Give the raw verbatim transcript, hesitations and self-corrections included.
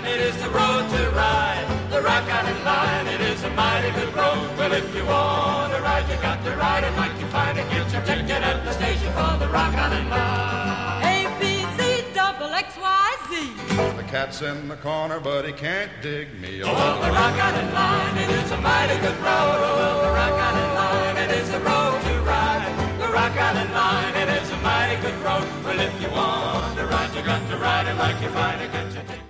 line, it is the road to ride. The Rock Island Line, it is a mighty good road. Well, if you want to ride, you got to ride it like you find it. Get your ticket at the station for the Rock Island Line. A, B, C, double X, Y, Z. The cat's in the corner, but he can't dig me. Oh, well, the Rock Island Line, it is a mighty good road. Oh, well, the Rock Island Line, it is the road to ride. The Rock Island Line, it is a mighty good road. Well, if you want to ride, you got to ride it like you find it. Get your ticket.